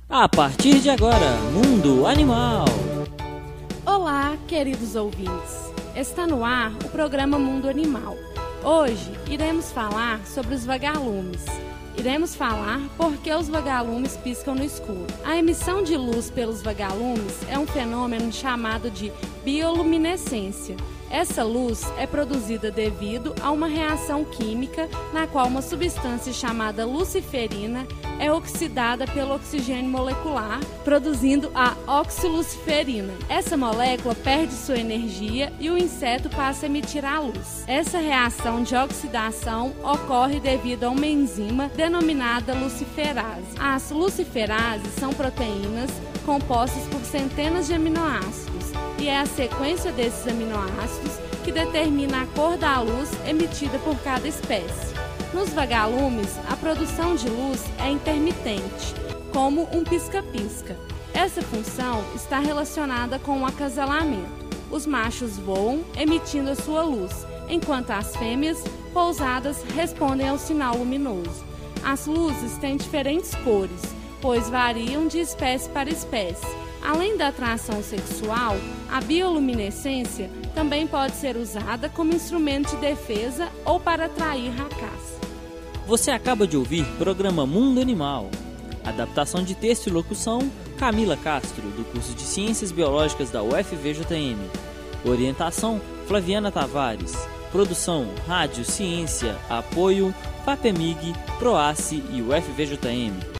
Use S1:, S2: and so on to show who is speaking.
S1: A partir de agora, Mundo Animal.
S2: Olá, queridos ouvintes. Está no ar o programa Mundo Animal. Hoje iremos falar sobre os vagalumes. Iremos falar por que os vagalumes piscam no escuro. A emissão de luz pelos vagalumes é um fenômeno chamado de bioluminescência. Essa luz é produzida devido a uma reação química na qual uma substância chamada luciferina é oxidada pelo oxigênio molecular, produzindo a oxiluciferina. Essa molécula perde sua energia e o inseto passa a emitir a luz. Essa reação de oxidação ocorre devido a uma enzima denominada luciferase. As luciferases são proteínas compostas por centenas de aminoácidos e é a sequência desses aminoácidos que determina a cor da luz emitida por cada espécie. Nos vagalumes, a produção de luz é intermitente, como um pisca-pisca. Essa função está relacionada com o acasalamento. Os machos voam, emitindo a sua luz, enquanto as fêmeas, pousadas, respondem ao sinal luminoso. As luzes têm diferentes cores, pois variam de espécie para espécie. Além da atração sexual, a bioluminescência também pode ser usada como instrumento de defesa ou para atrair a caça.
S1: Você acaba de ouvir programa Mundo Animal. Adaptação de texto e locução, Camila Castro, do curso de Ciências Biológicas da UFVJM. Orientação, Flaviana Tavares. Produção, Rádio Ciência, Apoio, FAPEMIG, PROACE e UFVJM.